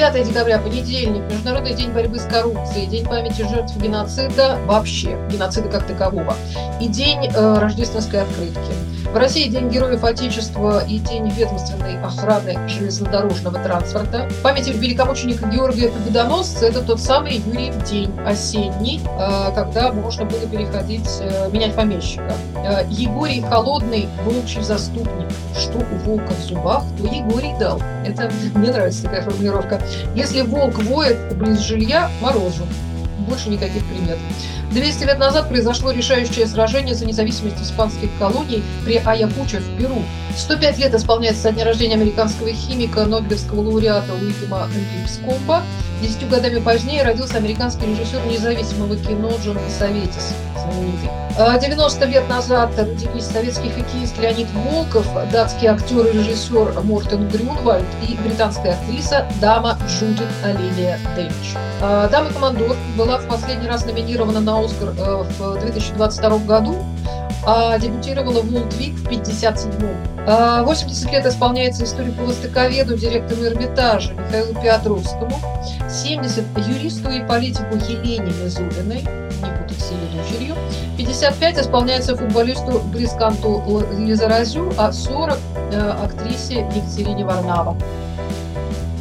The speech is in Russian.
9 декабря, понедельник, Международный день борьбы с коррупцией, День памяти жертв геноцида, вообще, геноцида как такового, и День рождественской открытки. В России День Героев Отечества и День ведомственной охраны железнодорожного транспорта. В памяти великомученика Георгия Победоносца это тот самый Юрьев день осенний, когда можно было менять помещика. Егорий Холодный, волчий заступник. Что у волка в зубах, то Егорий дал. Это мне нравится такая формулировка. Если волк воет близ жилья, морозу. Больше никаких примет. 200 лет назад произошло решающее сражение за независимость испанских колоний при Аякуче в Перу. 105 лет исполняется со дня рождения американского химика, нобелевского лауреата Уильяма Липскомба. 10 годами позднее родился американский режиссер независимого кино Джон Касаветис, знаменитый. 90 лет назад родились советский хоккеист Леонид Волков, датский актер и режиссер Мортен Грюнвальд и британская актриса дама Джудит Оливия Денч. Дама-командор была в последний раз номинирована на Оскар в 2022 году, а дебютировала в «Волт-Вик» в 1957-м. 80 лет исполняется историку-востоковеду, директору Эрмитажа Михаилу Петровскому, 70 юристу и политику Елене Мизулиной, не путать с ее дочерью, 55 исполняется футболисту Брисканту Лизаразю, а 40 актрисе Екатерине Варнава.